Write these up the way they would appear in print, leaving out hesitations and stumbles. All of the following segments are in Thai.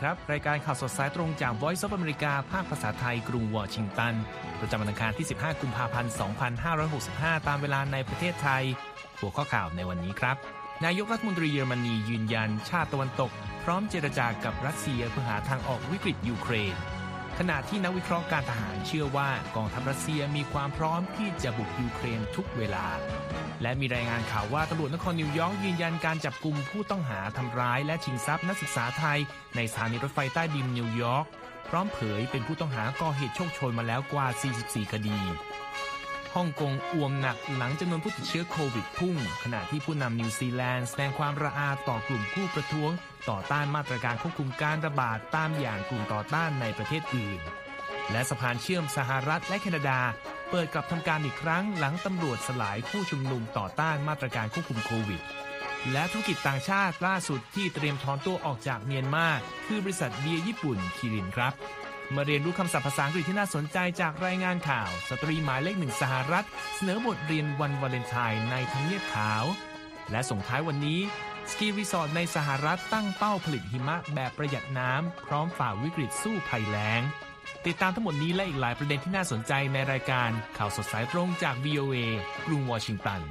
ครับรายการข่าวสดสายตรงจาก Voice of America ภาคภาษาไทยกรุงวอชิงตันประจำวันอังคารที่15กุมภาพันธ์2565ตามเวลาในประเทศไทยหัวข้อข่าวในวันนี้ครับนายกรัฐมนตรีเยอรมนียืนยันชาติตะวันตกพร้อมเจรจากับรัสเซียเพื่อหาทางออกวิกฤตยูเครนขณะที่นักวิเคราะห์การทหารเชื่อว่ากองทัพรัสเซียมีความพร้อมที่จะบุกยูเครนทุกเวลาและมีรายงานข่าวว่าตำรวจนครนิวยอร์กยืนยันการจับกุมผู้ต้องหาทำร้ายและชิงทรัพย์นักศึกษาไทยในสถานีรถไฟใต้ดินนิวยอร์กพร้อมเผยเป็นผู้ต้องหาก่อเหตุโชคโชนมาแล้วกว่า44คดีฮ่องกงอ่วมหนักหลังจำนวนผู้ติดเชื้อโควิดพุ่งขณะที่ผู้นำนิวซีแลนด์แสดงความระอาต่อกลุ่มผู้ประท้วงต่อต้านมาตรการควบคุมการระบาดตามอย่างกลุ่มต่อต้านในประเทศอื่นและสะพานเชื่อมสหรัฐและแคนาดาเปิดกลับทำการอีกครั้งหลังตำรวจสลายผู้ชุมนุมต่อต้านมาตรการควบคุมโควิดและธุรกิจต่างชาติล่าสุดที่เตรียมถอนตัวออกจากเมียนมาคือบริษัทเบียร์ญี่ปุ่นคิรินครับมาเรียนรู้คำศัพท์ภาษาอังกฤษที่น่าสนใจจากรายงานข่าวสตรีหมายเลขหนึ่งสหรัฐเสนอบทเรียนวันวาเลนไทน์ในทำเนียบขาวและส่งท้ายวันนี้สกีรีสอร์ทในสหรัฐตั้งเป้าผลิตหิมะแบบประหยัดน้ำพร้อมฝ่าวิกฤตสู้ภัยแล้งติดตามทั้งหมดนี้และอีกหลายประเด็นที่น่าสนใจในรายการข่าวสดสายตรงจาก VOA กรุงวอชิงตัน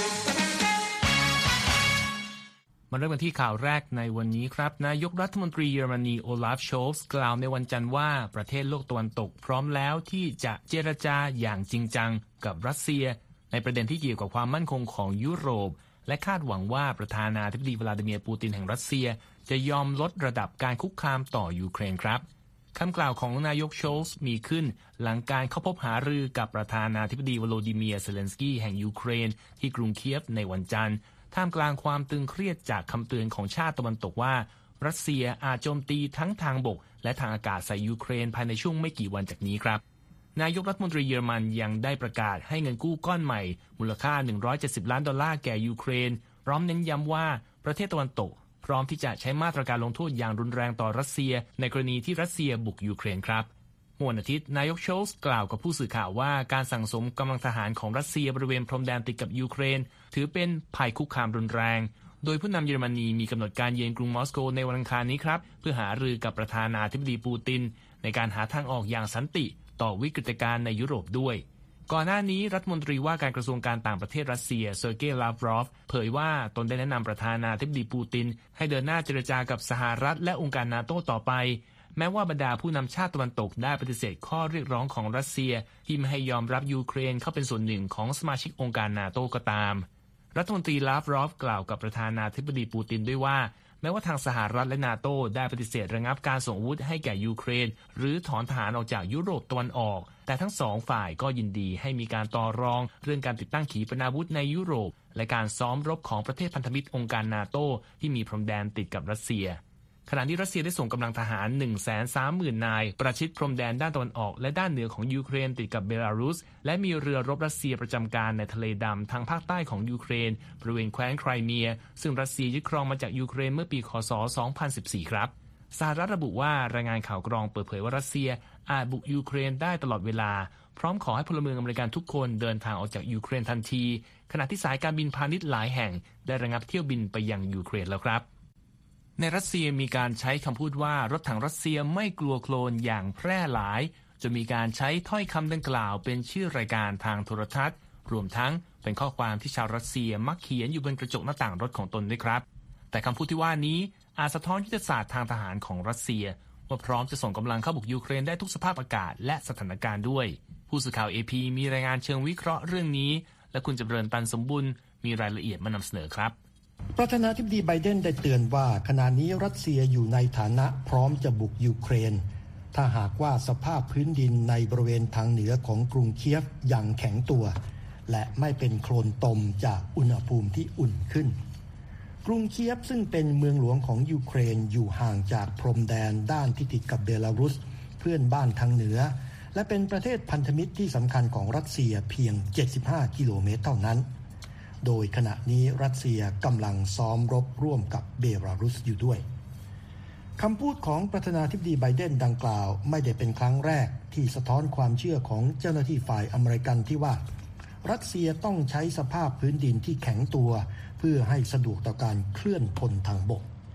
มาเริ่มกันที่ข่าวแรกในวันนี้ครับนายกรัฐมนตรีเยอรมนีโอลาฟ โชลซ์กล่าวในวันจันทร์ว่าประเทศโลกตะวันตกพร้อมแล้วที่จะเจรจาอย่างจริงจังกับรัสเซียในประเด็นที่เกี่ยวกับความมั่นคงของยุโรปและคาดหวังว่าประธานาธิบดีวลาดิเมียร์ปูตินแห่งรัสเซียจะยอมลดระดับการคุกคามต่อยูเครนครับคำกล่าวของนายกโชลซ์มีขึ้นหลังการเข้าพบหารือกับประธานาธิบดีวโลดิเมียร์เซเลนสกี้แห่งยูเครนที่กรุงเคียฟในวันจันทร์ท่ามกลางความตึงเครียดจากคำเตือนของชาติตะวันตกว่ารัสเซียอาจโจมตีทั้งทางบกและทางอากาศใส่ยูเครนภายในช่วงไม่กี่วันจากนี้ครับนายกรัฐมนตรีเยอรมันยังได้ประกาศให้เงินกู้ก้อนใหม่มูลค่า$170 ล้านแก่ยูเครนพร้อมเน้นย้ำว่าประเทศตะวันตกพร้อมที่จะใช้มาตรการลงโทษอย่างรุนแรงต่อรัสเซียในกรณีที่รัสเซียบุกยูเครนครับเมื่อวันอาทิตย์นายกโชลซ์กล่าวกับผู้สื่อข่าวว่าการสั่งสมกำลังทหารของรัสเซียบริเวณพรมแดนติดกับยูเครนถือเป็นภัยคุกคามรุนแรงโดยผู้นำเยอรมนีมีกำหนดการเยือนกรุงมอสโกในวันอังคารนี้ครับเพื่อหารือกับประธานาธิบดีปูตินในการหาทางออกอย่างสันติต่อวิกฤตการณ์ในยุโรปด้วยก่อนหน้านี้รัฐมนตรีว่าการกระทรวงการต่างประเทศรัสเซียเซอร์เกย์ ลาฟรอฟเผยว่าตนได้แนะนำประธานาธิบดีปูตินให้เดินหน้าเจรจากับสหรัฐและองค์การนาโตต่อไปแม้ว่าบรรดาผู้นำชาติตะวันตกได้ปฏิเสธข้อเรียกร้องของรัสเซียที่ไม่ให้ยอมรับยูเครนเข้าเป็นส่วนหนึ่งของสมาชิกองค์การนาโตก็ตามรัฐมนตรีลาฟรอฟกล่าวกับประธานาธิบดีปูตินด้วยว่าแม้ว่าทางสหรัฐและนาโตได้ปฏิเสธระงับการส่งอาวุธให้แก่ยูเครนหรือถอนทหารออกจากยุโรปตะวันออกแต่ทั้งสองฝ่ายก็ยินดีให้มีการต่อรองเรื่องการติดตั้งขีปนาวุธในยุโรปและการซ้อมรบของประเทศพันธมิตรองค์การนาโตที่มีพรมแดนติดกับรัสเซียขณะที่รัสเซียได้ส่งกำลังทหาร 130,000 นายประชิดพรมแดนด้านตะวันออกและด้านเหนือของยูเครนติดกับเบลารุสและมีเรือรบรัสเซียประจำการในทะเลดำทางภาคใต้ของยูเครนบริเวณแคว้นไครเมียซึ่งรัสเซียยึดครองมาจากยูเครนเมื่อปีค.ศ. 2014 ครับสหรัฐระบุว่ารายงานข่าวกรองเปิดเผยว่ารัสเซียอาจบุกยูเครนได้ตลอดเวลาพร้อมขอให้พลเมืองอเมริกันทุกคนเดินทางออกจากยูเครนทันทีขณะที่สายการบินพาณิชย์หลายแห่งได้ระงับเที่ยวบินไปยังยูเครนแล้วครับในรัสเซียมีการใช้คำพูดว่ารถถังรัสเซียไม่กลัวโคลนอย่างแพร่หลายจนมีการใช้ถ้อยคำดังกล่าวเป็นชื่อรายการทางโทรทัศน์รวมทั้งเป็นข้อความที่ชาวรัสเซียมักเขียนอยู่บนกระจกหน้าต่างรถของตนด้วยครับแต่คำพูดที่ว่านี้อาจสะท้อนยุทธศาสตร์ทางทหารของรัสเซียว่าพร้อมจะส่งกำลังเข้าบุกยูเครนได้ทุกสภาพอากาศและสถานการณ์ด้วยผู้สื่อข่าว AP มีรายงานเชิงวิเคราะห์เรื่องนี้และคุณจำเริญตันสมบุญมีรายละเอียดมานำเสนอครับประธานาธิบดีไบเดนได้เตือนว่าขณะนี้รัสเซียอยู่ในฐานะพร้อมจะบุกยูเครนถ้าหากว่าสภาพพื้นดินในบริเวณทางเหนือของกรุงเคียฟยังแข็งตัวและไม่เป็นโคลนตมจากอุณหภูมิที่อุ่นขึ้นกรุงเคียฟซึ่งเป็นเมืองหลวงของยูเครนอยู่ห่างจากพรมแดนด้านที่ติดกับเบลารุสเพื่อนบ้านทางเหนือและเป็นประเทศพันธมิตรที่สำคัญของรัสเซียเพียง75 กิโลเมตรเท่านั้นโดยขณะนี้รัสเซียกำลังซ้อมรบร่วมกับเบลารุสอยู่ด้วยคำพูดของประธานาธิบดีไบเดนดังกล่าวไม่ได้เป็นครั้งแรกที่สะท้อนความเชื่อของเจ้าหน้าที่ฝ่ายอเมริกันที่ว่ารัสเซียต้องใช้สภาพพื้นดินที่แข็งตัวเพื่อให้สะดวกต่อการเคลื่อนพลทางบก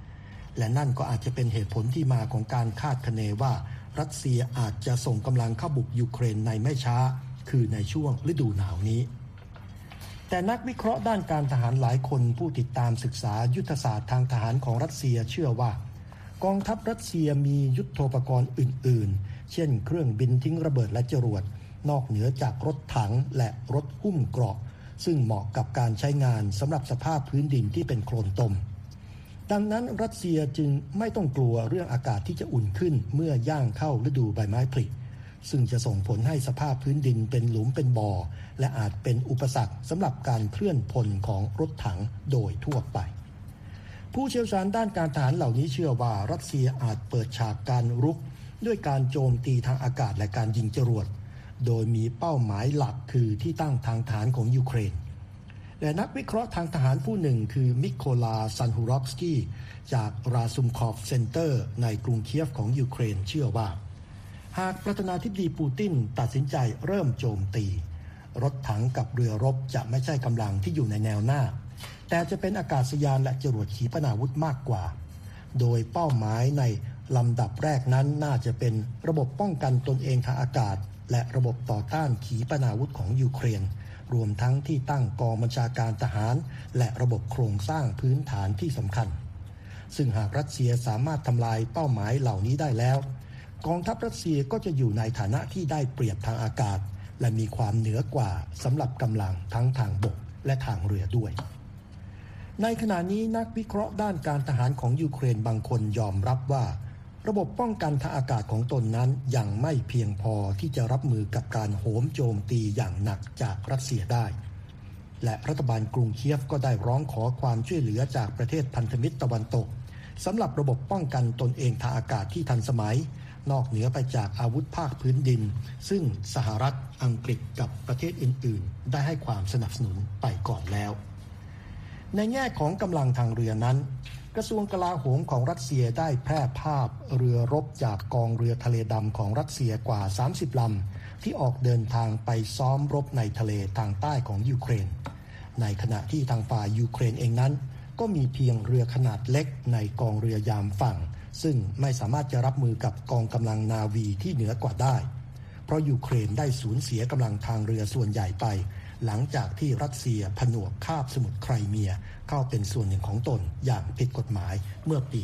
และนั่นก็อาจจะเป็นเหตุผลที่มาของการคาดคะเนว่ารัสเซียอาจจะส่งกำลังเข้าบุกยูเครนในไม่ช้าคือในช่วงฤดูหนาวนี้แต่นักวิเคราะห์ด้านการทหารหลายคนผู้ติดตามศึกษายุทธศาสตร์ทางทหารของรัสเซียเชื่อว่ากองทัพรัสเซียมียุทโธปกรณ์อื่นๆเช่นเครื่องบินทิ้งระเบิดและจรวดนอกเหนือจากรถถังและรถหุ้มเกราะซึ่งเหมาะกับการใช้งานสำหรับสภาพพื้นดินที่เป็นโคลนตมดังนั้นรัสเซียจึงไม่ต้องกลัวเรื่องอากาศที่จะอุ่นขึ้นเมื่อย่างเข้าฤดูใบไม้ผลิซึ่งจะส่งผลให้สภาพพื้นดินเป็นหลุมเป็นบ่อและอาจเป็นอุปสรรคสำหรับการเคลื่อนพลของรถถังโดยทั่วไปผู้เชี่ยวชาญด้านการทหารเหล่านี้เชื่อว่ารัสเซียอาจเปิดฉากการรุกด้วยการโจมตีทางอากาศและการยิงจรวดโดยมีเป้าหมายหลักคือที่ตั้งทางฐานของยูเครนและนักวิเคราะห์ทางทหารผู้หนึ่งคือมิโคลาซันฮูรอฟสกี้จากราซุมคอฟเซ็นเตอร์ในกรุงเคียฟของยูเครนเชื่อว่าหากประธานาธิบดีปูตินตัดสินใจเริ่มโจมตีรถถังกับเรือรบจะไม่ใช่กำลังที่อยู่ในแนวหน้าแต่จะเป็นอากาศยานและจรวดขีปนาวุธมากกว่าโดยเป้าหมายในลำดับแรกนั้นน่าจะเป็นระบบป้องกันตนเองทางอากาศและระบบต่อต้านขีปนาวุธของยูเครนรวมทั้งที่ตั้งกองบัญชาการทหารและระบบโครงสร้างพื้นฐานที่สำคัญซึ่งหากรัสเซียสามารถทำลายเป้าหมายเหล่านี้ได้แล้วกองทัพรัสเซียก็จะอยู่ในฐานะที่ได้เปรียบทางอากาศและมีความเหนือกว่าสำหรับกำลังทั้งทางบกและทางเรือด้วยในขณะนี้นักวิเคราะห์ด้านการทหารของยูเครนบางคนยอมรับว่าระบบป้องกันทางอากาศของตนนั้นยังไม่เพียงพอที่จะรับมือกับการโหมโจมตีอย่างหนักจากรัสเซียได้และรัฐบาลกรุงเคียฟก็ได้ร้องขอความช่วยเหลือจากประเทศพันธมิตรตะวันตกสำหรับระบบป้องกันตนเองทางอากาศที่ทันสมัยนอกเหนือไปจากอาวุธภาคพื้นดินซึ่งสหรัฐอังกฤษกับประเทศอื่นๆได้ให้ความสนับสนุนไปก่อนแล้วในแง่ของกำลังทางเรือนั้นกระทรวงกลาโหมของรัสเซียได้แพร่ภาพเรือรบจากกองเรือทะเลดำของรัสเซียกว่า30ลำที่ออกเดินทางไปซ้อมรบในทะเลทางใต้ของยูเครนในขณะที่ทางฝ่ายยูเครนเองนั้นก็มีเพียงเรือขนาดเล็กในกองเรือยามฝั่งซึ่งไม่สามารถจะรับมือกับกองกำลังนาวีที่เหนือกว่าได้เพราะยูเครนได้สูญเสียกำลังทางเรือส่วนใหญ่ไปหลังจากที่รัสเซียผนวกคาบสมุทรไครเมียเข้าเป็นส่วนหนึ่งของตนอย่างผิดกฎหมายเมื่อปี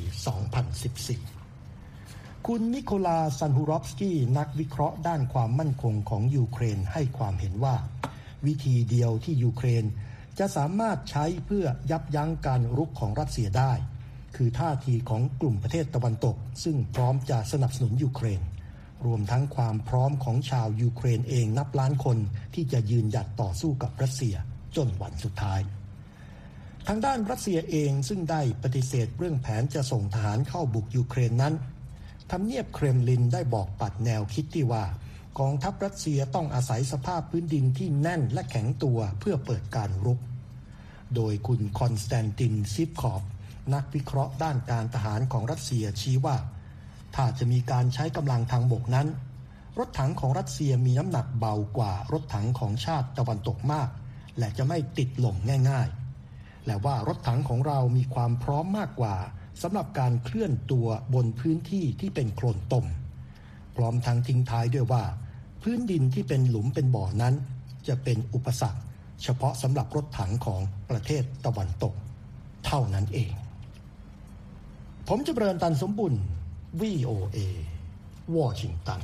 2014 คุณนิโคลาซันฮูรอฟสกี้นักวิเคราะห์ด้านความมั่นคงของยูเครนให้ความเห็นว่าวิธีเดียวที่ยูเครนจะสามารถใช้เพื่อยับยั้งการรุกของรัสเซียได้คือท่าทีของกลุ่มประเทศตะวันตกซึ่งพร้อมจะสนับสนุนยูเครนรวมทั้งความพร้อมของชาวยูเครนเองนับล้านคนที่จะยืนหยัดต่อสู้กับรัสเซียจนวันสุดท้ายทางด้านรัสเซียเองซึ่งได้ปฏิเสธเรื่องแผนจะส่งทหารเข้าบุกยูเครนนั้นทำเนียบเครมลินได้บอกปัดแนวคิดที่ว่ากองทัพรัสเซียต้องอาศัยสภาพพื้นดินที่แน่นและแข็งตัวเพื่อเปิดการรบโดยคุณคอนสแตนตินซิฟคอฟนักวิเคราะห์ด้านการทหารของรัสเซียชี้ว่าถ้าจะมีการใช้กำลังทางบกนั้นรถถังของรัสเซียมีน้ำหนักเบากว่ารถถังของชาติตะวันตกมากและจะไม่ติดหล่มง่ายๆและว่ารถถังของเรามีความพร้อมมากกว่าสำหรับการเคลื่อนตัวบนพื้นที่ที่เป็นโคลนตมพร้อมทั้งทิ้งท้ายด้วยว่าพื้นดินที่เป็นหลุมเป็นบ่อนั้นจะเป็นอุปสรรคเฉพาะสำหรับรถถังของประเทศตะวันตกเท่านั้นเองผมจำเริญตันสมบุญ VOA วอชิงตัน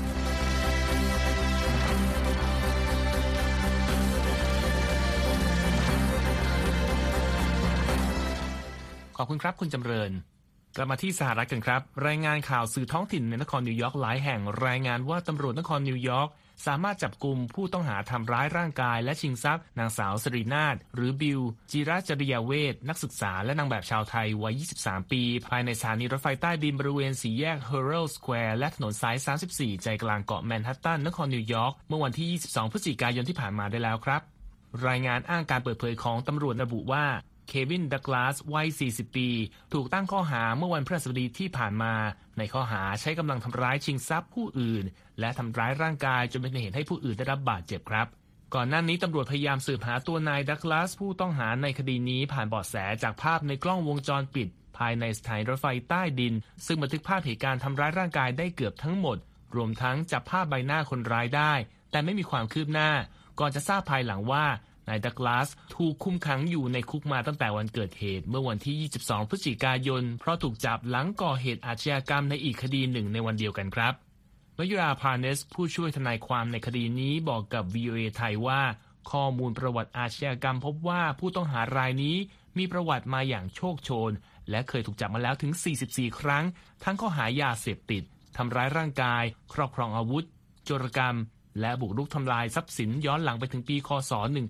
ขอบคุณครับคุณจำเริญกลับมาที่สหรัฐกันครับรายงานข่าวสื่อท้องถิ่นในนครนิวยอร์กหลายแห่งรายงานว่าตำรวจนครนิวยอร์กสามารถจับกุมผู้ต้องหาทำร้ายร่างกายและชิงทรัพย์นางสาวสรีนาถหรือบิลจิราจริยเวชนักศึกษาและนางแบบชาวไทยวัย23ปีภายในสถานีรถไฟใต้ดินบริเวณสี่แยก Herald Square และถนนสาย34ใจกลางเกาะแมนฮัตตันนครนิวยอร์กเมื่อวันที่22พฤศจิกายนที่ผ่านมาได้แล้วครับรายงานอ้างการเปิดเผยของตำรวจระบุว่าเควิน ดักลาสวัย40ปีถูกตั้งข้อหาเมื่อวันพฤหัสบดีที่ผ่านมาในข้อหาใช้กำลังทำร้ายชิงทรัพย์ผู้อื่นและทำร้ายร่างกายจนเป็นเหตุให้ผู้อื่นได้รับบาดเจ็บครับก่อนหน้านี้ตำรวจพยายามสืบหาตัวนายดักลาสผู้ต้องหาในคดีนี้ผ่านเบาะแสจากภาพในกล้องวงจรปิดภายในสถานีรถไฟใต้ดินซึ่งบันทึกภาพเหตุการณ์ทำร้ายร่างกายได้เกือบทั้งหมดรวมทั้งจับภาพใบหน้าคนร้ายได้แต่ไม่มีความคืบหน้าก่อนจะทราบภายหลังว่านายดักลาสถูกคุมขังอยู่ในคุกมาตั้งแต่วันเกิดเหตุเมื่อวันที่22พฤศจิกายนเพราะถูกจับหลังก่อเหตุอาชญากรรมในอีกคดีหนึ่งในวันเดียวกันครับมยุราพาเนสผู้ช่วยทนายความในคดีนี้บอกกับ VOA ไทยว่าข้อมูลประวัติอาชญากรรมพบว่าผู้ต้องหารายนี้มีประวัติมาอย่างโชคโชนและเคยถูกจับมาแล้วถึง44ครั้งทั้งข้อหายาเสพติดทำร้ายร่างกายครอบครองอาวุธโจรกรรมและบุกรุกทำลายทรัพย์สินย้อนหลังไปถึงปีค.ศ.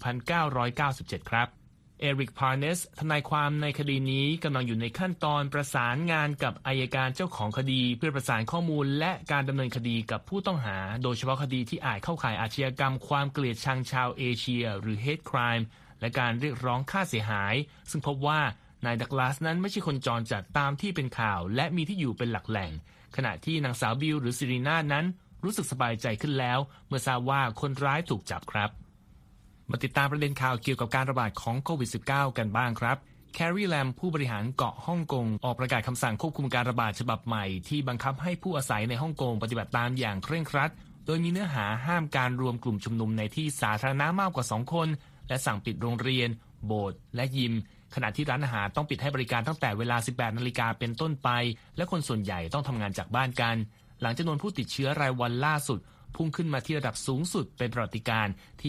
1997 ครับเอริก พาร์เนสทนายความในคดีนี้กำลังอยู่ในขั้นตอนประสานงานกับอัยการเจ้าของคดีเพื่อประสานข้อมูลและการดำเนินคดีกับผู้ต้องหาโดยเฉพาะคดีที่อาจเข้าข่ายอาชญากรรมความเกลียดชังชาวเอเชียหรือ hate crime และการเรียกร้องค่าเสียหายซึ่งพบว่านายดักลาสนั้นไม่ใช่คนจรจัดตามที่เป็นข่าวและมีที่อยู่เป็นหลักแหล่งขณะที่นางสาวบิลหรือซิรีนานั้นรู้สึกสบายใจขึ้นแล้วเมื่อทราบว่าคนร้ายถูกจับครับมาติดตามประเด็นข่าวเกี่ยวกับการระบาดของโควิด -19 กันบ้างครับแคร์รีแลมผู้บริหารเกาะฮ่องกงออกประกาศคำสั่งควบคุมการระบาดฉบับใหม่ที่บังคับให้ผู้อาศัยในฮ่องกงปฏิบัติตามอย่างเคร่งครัดโดยมีเนื้อหาห้ามการรวมกลุ่มชุมนุมในที่สาธารณะมากกว่า2คนและสั่งปิดโรงเรียนโบสถ์และยิมขณะที่ร้านอาหารต้องปิดให้บริการตั้งแต่เวลา 18 นาฬิกาเป็นต้นไปและคนส่วนใหญ่ต้องทำงานจากบ้านกันหลังจำนวนผู้ติดเชื้อรายวันล่าสุดพุ่งขึ้นมาที่ระดับสูงสุดเป็นประวัติการณ์ที่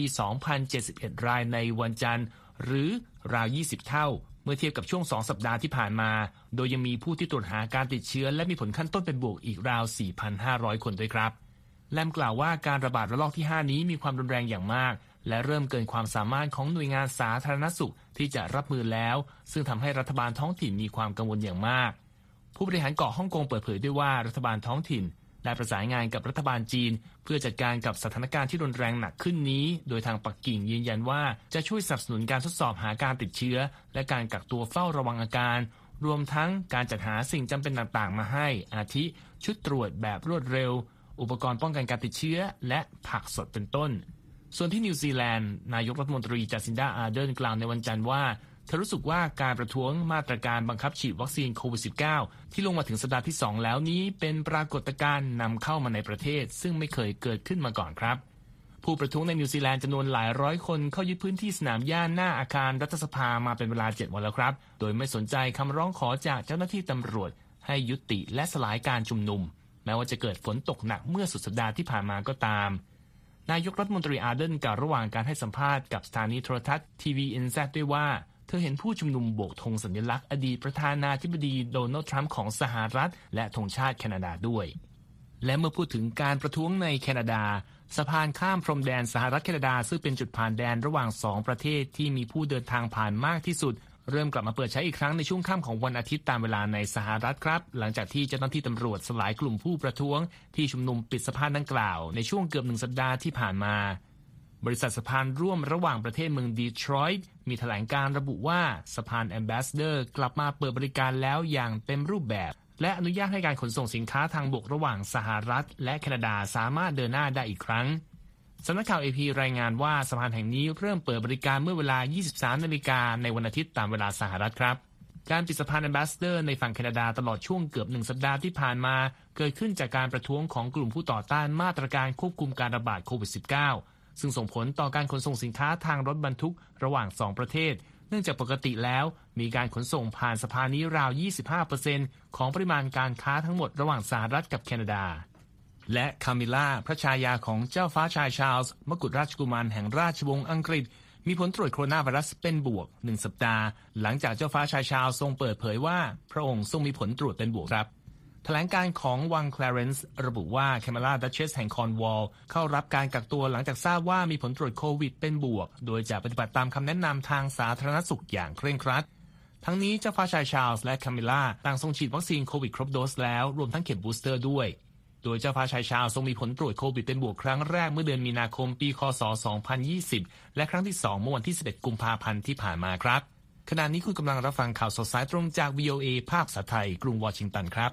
2,071 รายในวันจันทร์หรือราว 20 เท่าเมื่อเทียบกับช่วง 2 สัปดาห์ที่ผ่านมาโดยยังมีผู้ที่ตรวจหาการติดเชื้อและมีผลขั้นต้นเป็นบวกอีกราว 4,500 คนด้วยครับแลมกล่าวว่าการระบาดระลอกที่ 5 นี้มีความรุนแรงอย่างมากและเริ่มเกินความสามารถของหน่วยงานสาธารณสุขที่จะรับมือแล้วซึ่งทำให้รัฐบาลท้องถิ่นมีความกังวลอย่างมากผู้บริหารเกาะฮ่องกงเปิดเผยด้วยว่ารัฐบาลท้องถิ่นได้ประสานงานกับรัฐบาลจีนเพื่อจัดการกับสถานการณ์ที่รุนแรงหนักขึ้นนี้โดยทางปักกิ่งยืนยันว่าจะช่วยสนับสนุนการทดสอบหาการติดเชื้อและการกักตัวเฝ้าระวังอาการรวมทั้งการจัดหาสิ่งจำเป็นต่างๆมาให้อาทิชุดตรวจแบบรวดเร็วอุปกรณ์ป้องกันการติดเชื้อและผักสดเป็นต้นส่วนที่นิวซีแลนด์นายกรัฐมนตรีจัสินดา อาร์เดนกล่าวในวันจันทร์ว่าเธอรู้สึกว่าการประท้วงมาตรการบังคับฉีดวัคซีนโควิด -19 ที่ลงมาถึงสัปดาห์ที่ 2 แล้วนี้เป็นปรากฏการณ์นำเข้ามาในประเทศซึ่งไม่เคยเกิดขึ้นมาก่อนครับผู้ประท้วงในนิวซีแลนด์จำนวนหลายร้อยคนเข้ายึดพื้นที่สนามหญ้าหน้าอาคารรัฐสภามาเป็นเวลา 7 วันแล้วครับโดยไม่สนใจคำร้องขอจากเจ้าหน้าที่ตำรวจให้ยุติและสลายการชุมนุมแม้ว่าจะเกิดฝนตกหนักเมื่อสุดสัปดาห์ที่ผ่านมาก็ตามนายกรัฐมนตรีอาร์เดนกล่าวระหว่างการให้สัมภาษณ์กับสถานีโทรทัศน์ TVNZ ด้วยว่าเธอเห็นผู้ชุมนุมโบกธงสัญลักษณ์อดีตประธานาธิบดีโดนัลด์ทรัมป์ของสหรัฐและธงชาติแคนาดาด้วยและเมื่อพูดถึงการประท้วงในแคนาดาสะพานข้ามพรมแดนสหรัฐแคนาดาซึ่งเป็นจุดผ่านแดนระหว่าง2ประเทศที่มีผู้เดินทางผ่านมากที่สุดเริ่มกลับมาเปิดใช้อีกครั้งในช่วงค่ำของวันอาทิตย์ตามเวลาในสหรัฐครับหลังจากที่เจ้าหน้าที่ตำรวจสลายกลุ่มผู้ประท้วงที่ชุมนุมปิดสะพานดังกล่าวในช่วงเกือบ1สัปดาห์ที่ผ่านมาบริษัทสะพานร่วมระหว่างประเทศเมืองดีทรอยต์มีแถลงการระบุว่าสะพานแอมบาสเดอร์กลับมาเปิดบริการแล้วอย่างเต็มรูปแบบและอนุญาตให้การขนส่งสินค้าทางบกระหว่างสหรัฐและแคนาดาสามารถเดินหน้าได้อีกครั้งสำนักข่าว AP รายงานว่าสะพานแห่งนี้เริ่มเปิดบริการเมื่อเวลา 23 นาฬิกาในวันอาทิตย์ตามเวลาสหรัฐครับการปิดสะพานแอมบาสเดอร์ในฝั่งแคนาดาตลอดช่วงเกือบ1สัปดาห์ที่ผ่านมาเกิดขึ้นจากการประท้วงของกลุ่มผู้ต่อต้านมาตรการควบคุมการระบาดโควิด -19 ซึ่งส่งผลต่อการขนส่งสินค้าทางรถบรรทุกระหว่าง2ประเทศเนื่องจากปกติแล้วมีการขนส่งผ่านสะพานนี้ราว 25% ของปริมาณการค้าทั้งหมดระหว่างสหรัฐกับแคนาดาและคามิล่าพระชายาของเจ้าฟ้าชายชาร์ลส์มกุฎราชกุมารแห่งราชวงศ์อังกฤษมีผลตรวจโคโรนาไวรัสเป็นบวก1สัปดาห์หลังจากเจ้าฟ้าชายชาร์ลส์ทรงเปิดเผยว่าพระองค์ทรงมีผลตรวจเป็นบวกครับแถลงการของวังแคลเรนซ์ระบุว่าแคมิล่าดัชเชสแห่งคอร์นวอลล์เข้ารับการกักตัวหลังจากทราบว่ามีผลตรวจโควิดเป็นบวกโดยจะปฏิบัติตามคำแนะนำทางสาธารณสุขอย่างเคร่งครัดทั้งนี้เจ้าฟ้าชายชาร์ลส์และแคมิล่าต่างทรงฉีดวัคซีนโควิดครบโดสแล้วรวมทั้งเข็มบูสเตอร์ด้วยโดยเจ้าฟ้าชายชาร์ลส์ทรงมีผลตรวจโควิดเป็นบวกครั้งแรกเมื่อเดือนมีนาคมปีค.ศ. 2020และครั้งที่2เมื่อวันที่11กุมภาพันธ์ที่ผ่านมาครับขณะนี้คุณกำลังรับฟังข่าวสดสายตรงจาก VOA ภาคภาษาไทยกรุงวอชิงตันครับ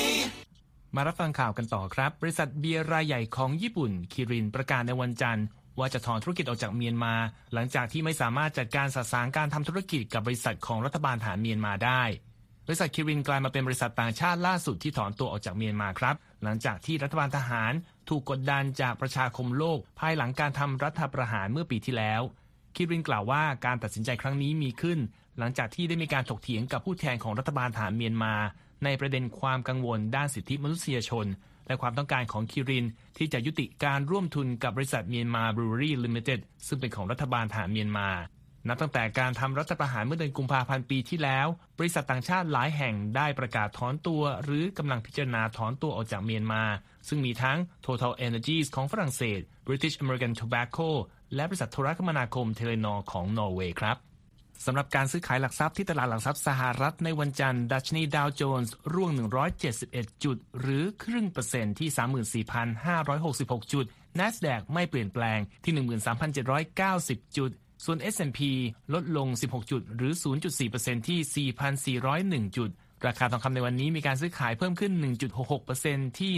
มารับฟังข่าวกันต่อครับบริษัทเบียร์รายใหญ่ของญี่ปุ่นคิรินประกาศในวันจันทร์ว่าจะถอนธุรกิจออกจากเมียนมาหลังจากที่ไม่สามารถจัดการสะสางการทำธุรกิจกับบริษัทของรัฐบาลทหารเมียนมาได้บริษัทคิรินกลายมาเป็นบริษัทต่างชาติล่าสุดที่ถอนตัวออกจากเมียนมาครับหลังจากที่รัฐบาลทหารถูกกดดันจากประชาคมโลกภายหลังการทำรัฐประหารเมื่อปีที่แล้วคิรินกล่าวว่าการตัดสินใจครั้งนี้มีขึ้นหลังจากที่ได้มีการถกเถียงกับผู้แทนของรัฐบาลทหารเมียนมาในประเด็นความกังวลด้านสิทธิมนุษยชนและความต้องการของคิรินที่จะยุติการร่วมทุนกับบริษัทเมียนมาบรูเวอรี่ลิมิเต็ดซึ่งเป็นของรัฐบาลทหารเมียนมานับตั้งแต่การทำรัฐประหารเมื่อเดือนกุมภาพันธ์ปีที่แล้วบริษัทต่างชาติหลายแห่งได้ประกาศถอนตัวหรือกำลังพิจารณาถอนตัวออกจากเมียนมาซึ่งมีทั้ง Total Energies ของฝรั่งเศส British American Tobacco และบริษัทโทรคมนาคมเทเลนอร์ของนอร์เวย์ครับสำหรับการซื้อขายหลักทรัพย์ที่ตลาดหลักทรัพย์สหรัฐในวันจันทร์ดัชนีดาวโจนส์ร่วง171จุดหรือครึ่งเปอร์เซ็นต์ที่ 34,566 จุด NASDAQ ไม่เปลี่ยนแปลงที่ 13,790 จุดส่วน S&P ลดลง16จุดหรือ 0.4% ที่ 4,401 จุดราคาทองคำในวันนี้มีการซื้อขายเพิ่มขึ้น 1.66% ที่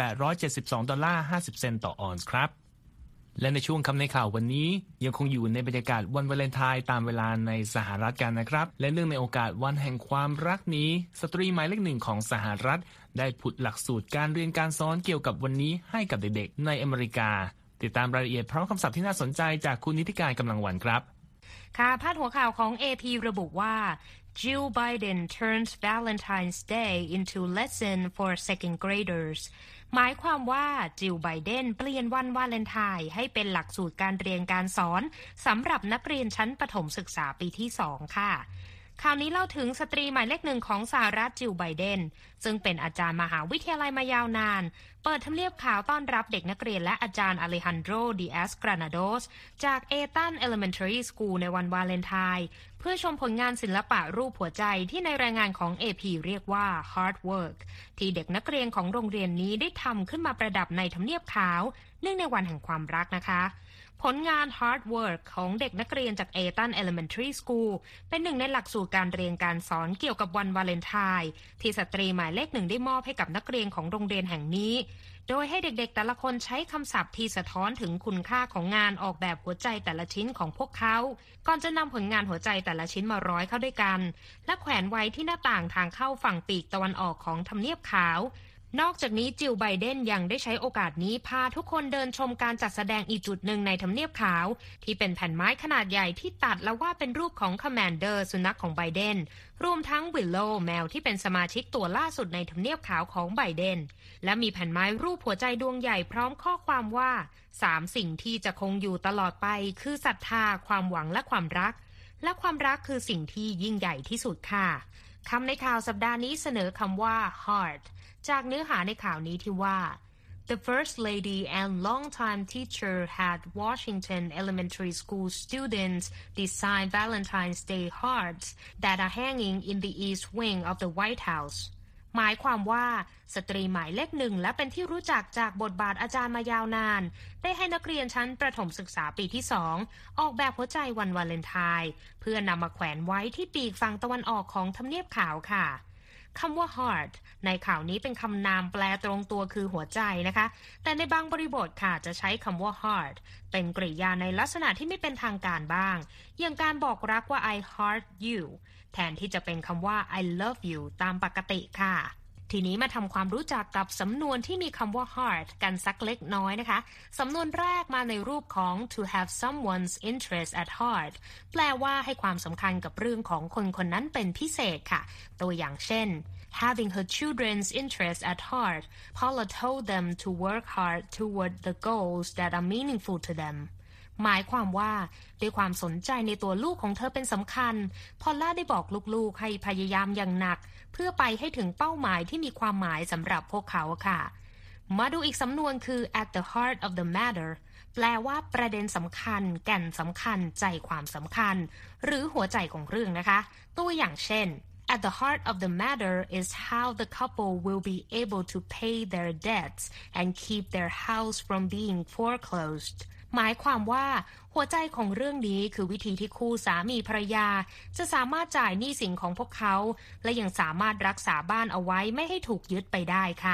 $1,872.50 ต่อออนซ์ครับและในช่วงคำในข่าววันนี้ยังคงอยู่ในบรรยากาศวันวาเลนไทน์ตามเวลาในสหรัฐกันนะครับและเนื่องในโอกาสวันแห่งความรักนี้สตรีหมายเลขหนึ่งของสหรัฐได้ผุดหลักสูตรการเรียนการสอนเกี่ยวกับวันนี้ให้กับเด็กๆในอเมริกาติดตามรายละเอียดพร้อมคำศัพท์ที่น่าสนใจจากคุณนิติการกำลังวันครับค่ะพาดหัวข่าวของ AP ระบุว่า Jill Biden turns Valentine's Day into lesson for second graders หมายความว่าจิลไบเดนเปลี่ยนวันวาเลนไทน์ให้เป็นหลักสูตรการเรียนการสอนสำหรับนักเรียนชั้นประถมศึกษาปีที่ 2 ค่ะข่าวนี้เล่าถึงสตรีหมายเลขหนึ่งของสหรัฐจิลไบเดนซึ่งเป็นอาจารย์มหาวิทยาลัยมายาวนานเปิดทำเนียบขาวต้อนรับเด็กนักเรียนและอาจารย์อเลฮันโดร ดิอัส กรานาโดสจากเอตัน Elementary School ในวันวาเลนไทน์เพื่อชมผลงานศิลปะรูปหัวใจที่ในรายงานของ AP เรียกว่า Hard Work ที่เด็กนักเรียนของโรงเรียนนี้ได้ทำขึ้นมาประดับในทำเนียบขาวเนื่องในวันแห่งความรักนะคะผลงาน Hard Work ของเด็กนักเรียนจาก Eton Elementary School เป็นหนึ่งในหลักสูตรการเรียนการสอนเกี่ยวกับวันวาเลนไทน์ที่สตรีหมายเลขหนึ่งได้มอบให้กับนักเรียนของโรงเรียนแห่งนี้โดยให้เด็กๆแต่ละคนใช้คำศัพท์ที่สะท้อนถึงคุณค่าของงานออกแบบหัวใจแต่ละชิ้นของพวกเขาก่อนจะนำผลงานหัวใจแต่ละชิ้นมาร้อยเข้าด้วยกันและแขวนไว้ที่หน้าต่างทางเข้าฝั่งปีกตะวันออกของทำเนียบขาวนอกจากนี้จิลไบเดนยังได้ใช้โอกาสนี้พาทุกคนเดินชมการจัดแสดงอีกจุดหนึ่งในทำเนียบขาวที่เป็นแผ่นไม้ขนาดใหญ่ที่ตัดและวาดเป็นรูปของคอมแมนเดอร์สุนัขของไบเดนรวมทั้งวิลโลแมวที่เป็นสมาชิกตัวล่าสุดในทำเนียบขาวของไบเดนและมีแผ่นไม้รูปหัวใจดวงใหญ่พร้อมข้อความว่า3สิ่งที่จะคงอยู่ตลอดไปคือศรัทธาความหวังและความรักและความรักคือสิ่งที่ยิ่งใหญ่ที่สุดค่ะคำในข่าวสัปดาห์นี้เสนอคำว่า heart จากเนื้อหาในข่าวนี้ที่ว่า The First Lady and longtime teacher had Washington Elementary School students design Valentine's Day hearts that are hanging in the East Wing of the White House หมายความว่าสตรีหมายเลขหนึ่งและเป็นที่รู้จักจากบทบาทอาจารย์มายาวนานได้ให้นักเรียนชั้นประถมศึกษาปีที่ 2ออกแบบหัวใจวันวาเลนไทน์เพื่อนำมาแขวนไว้ที่ปีกฝั่งตะวันออกของทำเนียบขาวค่ะคำว่า heart ในข่าวนี้เป็นคำนามแปลตรงตัวคือหัวใจนะคะแต่ในบางบริบทค่ะจะใช้คำว่า heart เป็นกริยาในลักษณะที่ไม่เป็นทางการบ้างอย่างการบอกรักว่า I heart you แทนที่จะเป็นคำว่า I love you ตามปกติค่ะทีนี้มาทำความรู้จักกับสำนวนที่มีคำว่า heart กันสักเล็กน้อยนะคะสำนวนแรกมาในรูปของ to have someone's interest at heart แปลว่าให้ความสำคัญกับเรื่องของคนคนนั้นเป็นพิเศษค่ะตัวอย่างเช่น having her children's interest at heart Paula told them to work hard toward the goals that are meaningful to themหมายความว่าด้วยความสนใจในตัวลูกของเธอเป็นสำคัญพอลล่าได้บอกลูกๆให้พยายามอย่างหนักเพื่อไปให้ถึงเป้าหมายที่มีความหมายสำหรับพวกเขาค่ะมาดูอีกสำนวนคือ at the heart of the matter แปลว่าประเด็นสำคัญแก่นสำคัญใจความสำคัญหรือหัวใจของเรื่องนะคะตัวอย่างเช่นAt the heart of the matter is how the couple will be able to pay their debts and keep their house from being foreclosed หมายความว่าหัวใจของเรื่องนี้คือวิธีที่คู่สามีภรรยาจะสามารถจ่ายหนี้สินของพวกเขาและยังสามารถรักษาบ้านเอาไว้ไม่ให้ถูกยึดไปได้ค่ะ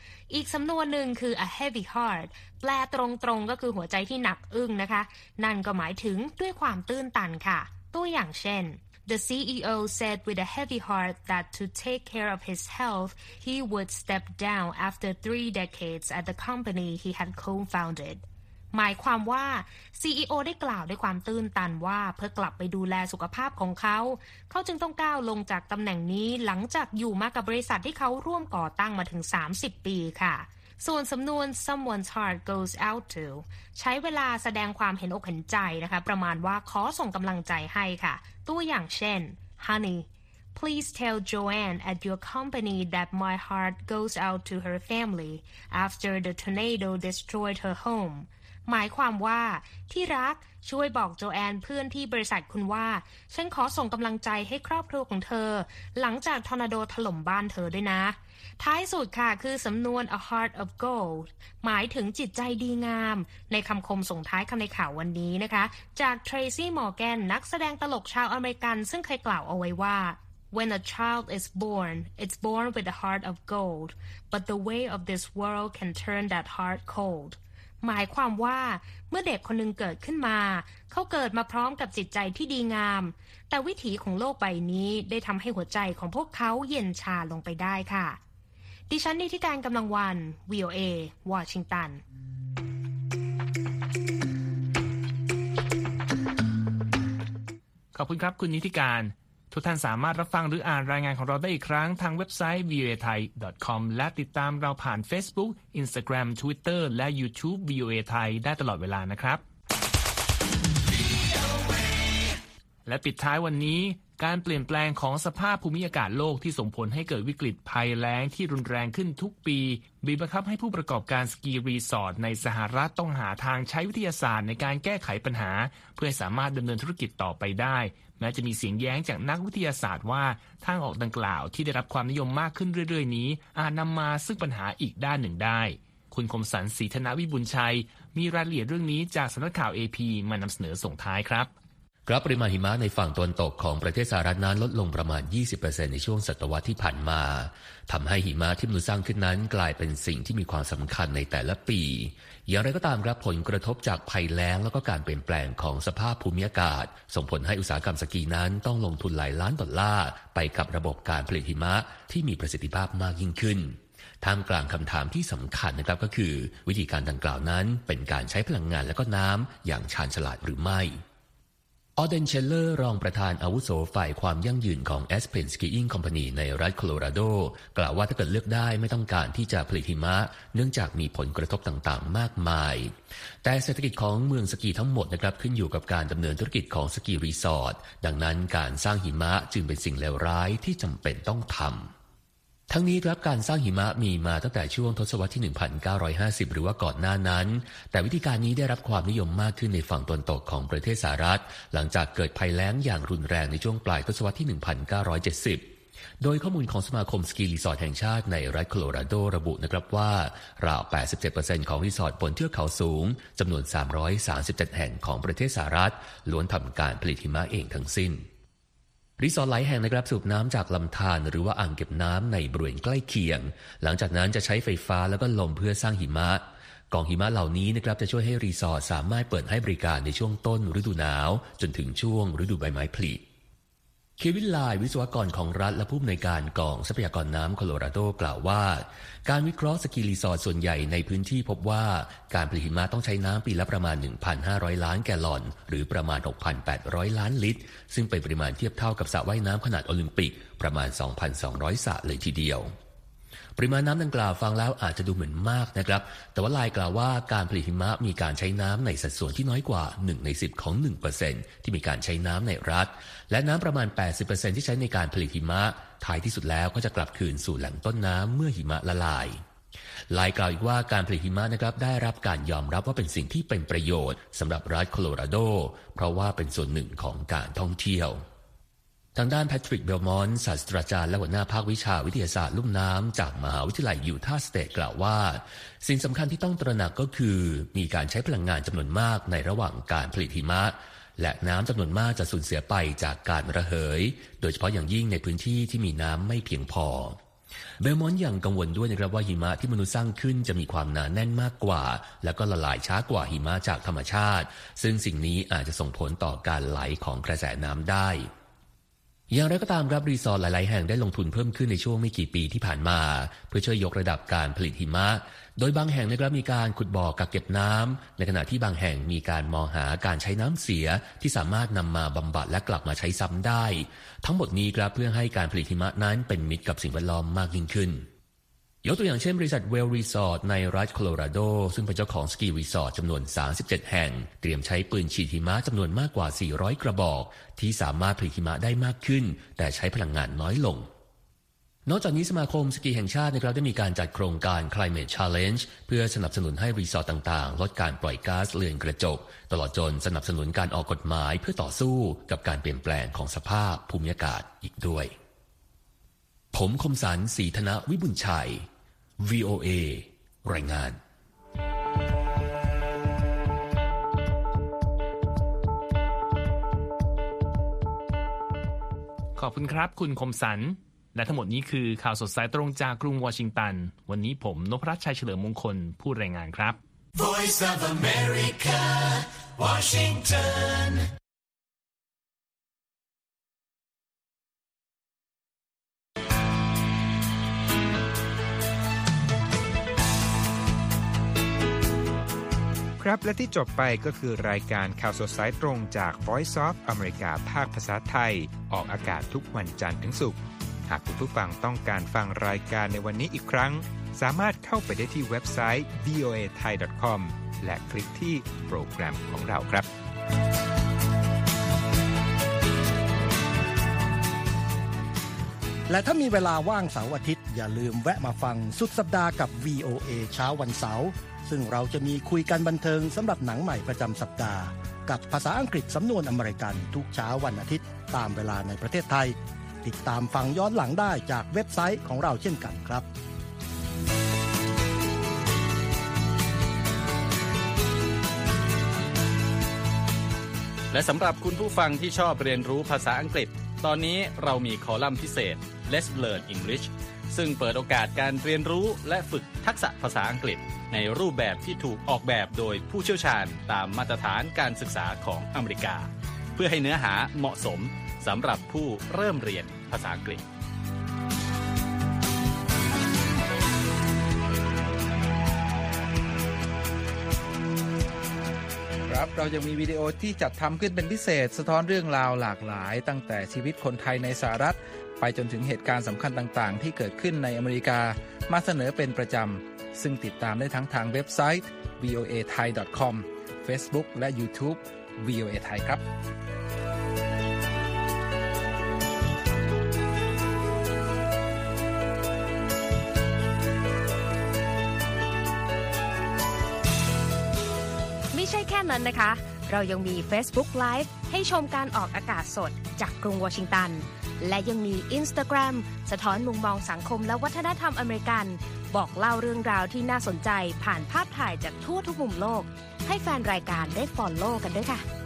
อีกสำนวนหนึ่งคือ a heavy heart แปลตรงๆก็คือหัวใจที่หนักอึ้งนะคะนั่นก็หมายถึงด้วยความตื้นตันค่ะตัวอย่างเช่น The CEO said with a heavy heart that to take care of his health, he would step down after 3 decades at the company he had co-founded. หมายความว่า CEO ได้กล่าวด้วยความตื้นตันว่าเพื่อกลับไปดูแลสุขภาพของเขาจึงต้องก้าวลงจากตำแหน่งนี้หลังจากอยู่มากับบริษัทที่เขาร่วมก่อตั้งมาถึง30 ปีค่ะส่วนสำนวน someone's heart goes out to ใช้เวลาแสดงความเห็นอกเห็นใจนะคะประมาณว่าขอส่งกำลังใจให้ค่ะตัวอย่างเช่น Honey, please tell Joanne at your company that my heart goes out to her family after the tornado destroyed her home หมายความว่าที่รักช่วยบอกโจแอนเพื่อนที่บริษัทคุณว่าฉันขอส่งกำลังใจให้ครอบครัวของเธอหลังจากทอร์นาโดถล่มบ้านเธอด้วยนะท้ายสุดค่ะคือสำนวน a heart of gold หมายถึงจิตใจดีงามในคำคมส่งท้ายคำในข่าววันนี้นะคะจาก Tracy Morgan นักแสดงตลกชาวอเมริกันซึ่งเคยกล่าวเอาไว้ว่า When a child is born, it's born with a heart of gold, but the way of this world can turn that heart cold หมายความว่าเมื่อเด็กคนหนึ่งเกิดขึ้นมาเขาเกิดมาพร้อมกับจิตใจที่ดีงามแต่วิถีของโลกใบนี้ได้ทำให้หัวใจของพวกเขาเย็นชาลงไปได้ค่ะดิฉันนิติการกำลังวัน VOA วอชิงตันขอบคุณครับคุณนิติการทุกท่านสามารถรับฟังหรืออ่านรายงานของเราได้อีกครั้งทางเว็บไซต์ voathai.com และติดตามเราผ่าน Facebook, Instagram, Twitter และ YouTube VOA Thai ได้ตลอดเวลานะครับและปิดท้ายวันนี้การเปลี่ยนแปลงของสภาพภูมิอากาศโลกที่ส่งผลให้เกิดวิกฤตภัยแล้งที่รุนแรงขึ้นทุกปีบีบบังคับให้ผู้ประกอบการสกีรีสอร์ทในสหรัฐต้องหาทางใช้วิทยาศาสตร์ในการแก้ไขปัญหาเพื่อสามารถดำเนินธุรกิจต่อไปได้แม้จะมีเสียงแย้งจากนักวิทยาศาสตร์ว่าทางออกดังกล่าวที่ได้รับความนิยมมากขึ้นเรื่อยๆนี้อาจนำมาซึ่งปัญหาอีกด้านหนึ่งได้คุณคมสันต์ ศรีธนวิบุญชัยมีรายละเอียดเรื่องนี้จากสำนักข่าว AP มานำเสนอส่งท้ายครับปริมาณหิมะในฝั่งตะวันตกของประเทศสหรัฐนั้นลดลงประมาณ 20% ในช่วงศตวรรษที่ผ่านมาทำให้หิมะที่มนุษย์สร้างขึ้นนั้นกลายเป็นสิ่งที่มีความสำคัญในแต่ละปีอย่างไรก็ตามครับผลกระทบจากภัยแล้งแล้วก็การเปลี่ยนแปลงของสภาพภูมิอากาศส่งผลให้อุตสาหกรรมสกีนั้นต้องลงทุนหลายล้านดอลลาร์ไปกับระบบการผลิตหิมะที่มีประสิทธิภาพมากยิ่งขึ้นท่ามกลางคำถามที่สำคัญนะครับก็คือวิธีการดังกล่าวนั้นเป็นการใช้พลังงานและก็น้ำอย่างชาญฉลาดหรือไม่ออเดนเชลเลอร์รองประธานอาวุโสฝ่ายความยั่งยืนของ Aspen Skiing Company ในรัฐโคโลราโดกล่าวว่าถ้าเกิดเลือกได้ไม่ต้องการที่จะผลิตหิมะเนื่องจากมีผลกระทบต่างๆมากมายแต่เศรษฐกิจของเมืองสกีทั้งหมดนะครับขึ้นอยู่กับการดำเนินธุรกิจของสกีรีสอร์ทดังนั้นการสร้างหิมะจึงเป็นสิ่งเลวร้ายที่จำเป็นต้องทำทั้งนี้ครับการสร้างหิมะมีมาตั้งแต่ช่วงทศวรรษที่ 1950 หรือว่าก่อนหน้านั้นแต่วิธีการนี้ได้รับความนิยมมากขึ้นในฝั่งตะวันตกของประเทศสหรัฐหลังจากเกิดภัยแล้งอย่างรุนแรงในช่วงปลายทศวรรษที่ 1970 โดยข้อมูลของสมาคมสกีรีสอร์ทแห่งชาติในรัฐโคโลราโดระบุนะครับว่าราว 87% ของรีสอร์ทบนเทือกเขาสูงจำนวน 337 แห่งของประเทศสหรัฐล้วนทำการผลิตหิมะเองทั้งสิ้นรีสอร์ทหลายแห่งนะครับสูบน้ำจากลำธารหรือว่าอ่างเก็บน้ำในบริเวณใกล้เคียงหลังจากนั้นจะใช้ไฟฟ้าแล้วก็ลมเพื่อสร้างหิมะกองหิมะเหล่านี้นะครับจะช่วยให้รีสอร์ทสามารถเปิดให้บริการในช่วงต้นฤดูหนาวจนถึงช่วงฤดูใบไม้ผลิเควินไลน์วิศวกรของรัฐและผู้อำนวยการกองทรัพยากรน้ำโคโลราโดกล่าวว่าการวิเคราะห์สกีรีสอร์ทส่วนใหญ่ในพื้นที่พบว่าการผลิตหิมะต้องใช้น้ำปีละประมาณ 1,500 ล้านแกลลอนหรือประมาณ 6,800 ล้านลิตรซึ่งเป็นปริมาณเทียบเท่ากับสระว่ายน้ำขนาดโอลิมปิกประมาณ 2,200 สระเลยทีเดียวปริมาณน้ำดังกล่าวฟังแล้วอาจจะดูเหมือนมากนะครับแต่ว่าไลน์กล่าวว่าการผลิตหิมะมีการใช้น้ำในสัดส่วนที่น้อยกว่า1ใน10ของ 1% ที่มีการใช้น้ำในรัฐและน้ำประมาณ 80% ที่ใช้ในการผลิตหิมะท้ายที่สุดแล้วก็จะกลับคืนสู่แหล่งต้นน้ำเมื่อหิมะละลายไลน์กล่าวอีกว่าการผลิตหิมะนะครับได้รับการยอมรับว่าเป็นสิ่งที่เป็นประโยชน์สำหรับรัฐโคโลราโดเพราะว่าเป็นส่วนหนึ่งของการท่องเที่ยวทางด้านแพทริกเบลมอนต์ศาสตราจารย์และหัวหน้าภาควิชาวิทยาศาสตร์ลุ่มน้ำจากมหาวิทยาลัยยูทาห์สเตทกล่าวว่าสิ่งสำคัญที่ต้องตระหนักก็คือมีการใช้พลังงานจำนวนมากในระหว่างการผลิตหิมะและน้ำจำนวนมากจะสูญเสียไปจากการระเหยโดยเฉพาะอย่างยิ่งในพื้นที่ที่มีน้ำไม่เพียงพอเบลมอนต์ยังกังวลด้วยนะครับว่าหิมะที่มนุษย์สร้างขึ้นจะมีความหนาแน่นมากกว่าแล้วก็ละลายช้ากว่าหิมะจากธรรมชาติซึ่งสิ่งนี้อาจจะส่งผลต่อการไหลของกระแสน้ำได้อย่างไรก็ตามครับรีสอร์ทหลายๆแห่งได้ลงทุนเพิ่มขึ้นในช่วงไม่กี่ปีที่ผ่านมาเพื่อช่วยยกระดับการผลิตหิมะโดยบางแห่งนะครับมีการขุดบ่อกักเก็บน้ำในขณะที่บางแห่งมีการมองหาการใช้น้ำเสียที่สามารถนำมาบำบัดและกลับมาใช้ซ้ำได้ทั้งหมดนี้ครับเพื่อให้การผลิตหิมะนั้นเป็นมิตรกับสิ่งแวดล้อมมากยิ่งขึ้นยกตัวอย่างเช่นบริษัทเวลรีสอร์ทในรัฐโคโลราโดซึ่งเป็นเจ้าของสกีรีสอร์ทจำนวน37แห่งเตรียมใช้ปืนฉีดหิมะจำนวนมากกว่า400กระบอกที่สามารถผลิตหิมะได้มากขึ้นแต่ใช้พลังงานน้อยลงนอกจากนี้สมาคมสกีแห่งชาตินะครับได้มีการจัดโครงการ Climate Challenge เพื่อสนับสนุนให้รีสอร์ทต่างๆลดการปล่อยก๊าซเรือนกระจกตลอดจนสนับสนุนการออกกฎหมายเพื่อต่อสู้กับการเปลี่ยนแปลงของสภาพภูมิอากาศอีกด้วยผมคมสันต์ ศรีธนวิบุญชัย VOA รายงานขอบคุณครับคุณคมสันต์และทั้งหมดนี้คือข่าวสดสายตรงจากกรุงวอชิงตันวันนี้ผมนพรัตน์ชัยเฉลิมมงคลผู้รายงานครับ Voice of America Washington ครับและที่จบไปก็คือรายการข่าวสดสายตรงจาก Voice of America ภาคภาษาไทยออกอากาศทุกวันจันทร์ถึงศุกร์หากคุณผู้ฟังต้องการฟังรายการในวันนี้อีกครั้งสามารถเข้าไปได้ที่เว็บไซต์ voathai.com และคลิกที่โปรแกรมของเราครับและถ้ามีเวลาว่างเสาร์อาทิตย์อย่าลืมแวะมาฟังสุดสัปดาห์กับ VOA เช้าวันเสาร์ซึ่งเราจะมีคุยกันบันเทิงสำหรับหนังใหม่ประจำสัปดาห์กับภาษาอังกฤษสำนวนอเมริกันทุกเช้าวันอาทิตย์ตามเวลาในประเทศไทยติดตามฟังย้อนหลังได้จากเว็บไซต์ของเราเช่นกันครับและสำหรับคุณผู้ฟังที่ชอบเรียนรู้ภาษาอังกฤษตอนนี้เรามีคอลัมน์พิเศษ Let's Learn English ซึ่งเปิดโอกาสการเรียนรู้และฝึกทักษะภาษาอังกฤษในรูปแบบที่ถูกออกแบบโดยผู้เชี่ยวชาญตามมาตรฐานการศึกษาของอเมริกาเพื่อให้เนื้อหาเหมาะสมสำหรับผู้เริ่มเรียนภาษาอังกฤษครับเรายังมีวิดีโอที่จัดทำขึ้นเป็นพิเศษสะท้อนเรื่องราวหลากหลายตั้งแต่ชีวิตคนไทยในสหรัฐไปจนถึงเหตุการณ์สำคัญต่างๆที่เกิดขึ้นในอเมริกามาเสนอเป็นประจำซึ่งติดตามได้ทั้งทางเว็บไซต์ voathai.com Facebook และ YouTube VOA Thai ครับไม่ใช่แค่นั้นนะคะเรายังมี Facebook Live ให้ชมการออกอากาศสดจากกรุงวอชิงตันและยังมี Instagram สะท้อนมุมมองสังคมและวัฒนธรรมอเมริกันบอกเล่าเรื่องราวที่น่าสนใจผ่านภาพถ่ายจากทั่วทุกมุมโลกให้แฟนรายการได้ follow กันด้วยค่ะ